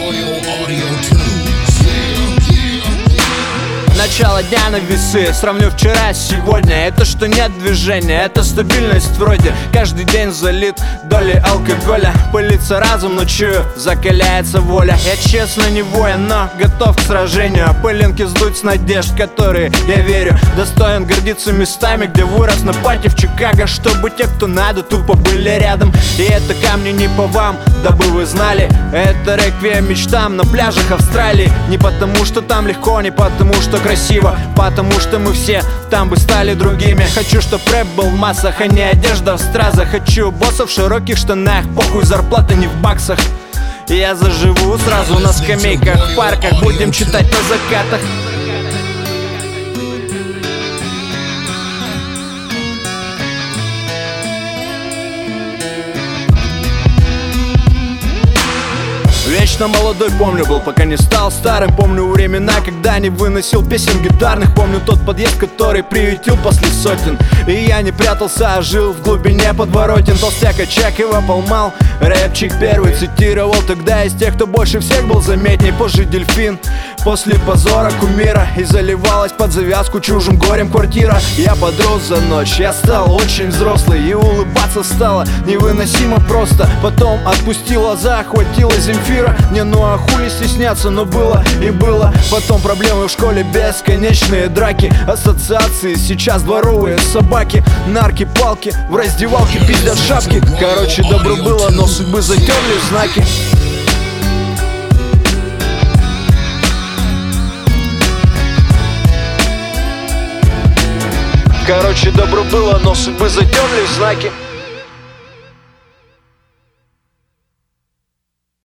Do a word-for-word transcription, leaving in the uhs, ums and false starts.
Начало дня на весы, сравню вчера с сегодня. Это что нет движения, это стабильность вроде. Каждый день залит долей алкоголя. Пылится разум, но чую, закаляется воля. Я честно не воин, но готов к сражению. Пылинки сдуть с надежд, которые, я верю, достоин гордиться местами, где вырос на пати в Чикаго. Чтобы те, кто надо, тупо были рядом. И это камни не по вам, дабы вы знали. Это реквием мечтам на пляжах Австралии. Не потому что там легко, не потому что красиво, потому что мы все там бы стали другими. Хочу, чтоб рэп был в массах, а не одежда в стразах. Хочу боссов в широких штанах, похуй, зарплата не в баксах. И я заживу сразу на скамейках в парках, будем читать на закатах. Вечно молодой, помню, был, пока не стал старым. Помню времена, когда не выносил песен гитарных. Помню тот подъезд, который приютил после сотен. И я не прятался, а жил в глубине подворотен. Толстяк, очаг его полмал, рэпчик первый цитировал. Тогда из тех, кто больше всех был заметней. Позже дельфин, после позора кумира. И заливалась под завязку чужим горем квартира. Я подрос за ночь, я стал очень взрослый. И улыбаться стало невыносимо просто. Потом отпустила, захватила Земфира. Не, ну а хули стесняться, но было и было. Потом проблемы в школе, бесконечные драки. Ассоциации, сейчас дворовые собаки. Нарки, палки, в раздевалке пиздят шапки. Короче, добро было, но судьбы затерли знаки. Короче, добро было, но судьбы затерли знаки.